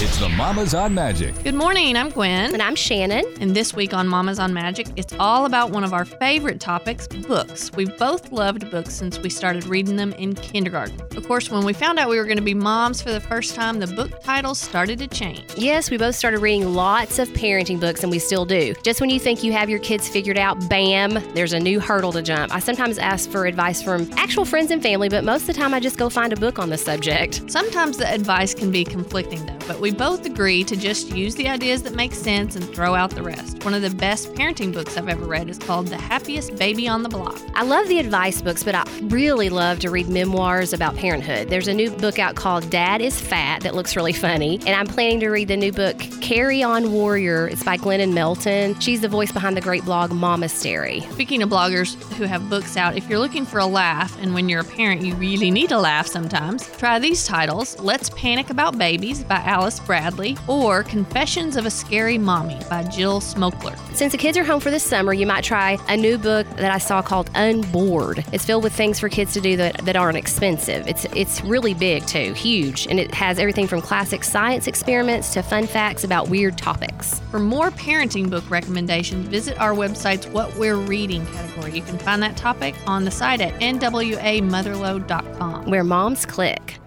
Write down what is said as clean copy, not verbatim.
It's the Mamas on Magic. Good morning, I'm Gwen. And I'm Shannon. And this week on Mamas on Magic, it's all about one of our favorite topics, books. We've both loved books since we started reading them in kindergarten. Of course, when we found out we were going to be moms for the first time, the book titles started to change. Yes, we both started reading lots of parenting books, and we still do. Just when you think you have your kids figured out, bam, there's a new hurdle to jump. I sometimes ask for advice from actual friends and family, but most of the time I just go find a book on the subject. Sometimes the advice can be conflicting, though, but we both agree to just use the ideas that make sense and throw out the rest. One of the best parenting books I've ever read is called The Happiest Baby on the Block. I love the advice books, but I really love to read memoirs about parenthood. There's a new book out called Dad is Fat that looks really funny, and I'm planning to read the new book Carry On Warrior. It's by Glennon Melton. She's the voice behind the great blog Momastery. Speaking of bloggers who have books out, if you're looking for a laugh, and when you're a parent you really need a laugh sometimes, try these titles: Let's Panic About Babies by Alice Bradley, or Confessions of a Scary Mommy by Jill Smokler. Since the kids are home for the summer, you might try a new book that I saw called Unbored. It's filled with things for kids to do that aren't expensive. It's really big too, huge, and it has everything from classic science experiments to fun facts about weird topics. For more parenting book recommendations, visit our website's What We're Reading category. You can find that topic on the site at nwamotherload.com. Where moms click.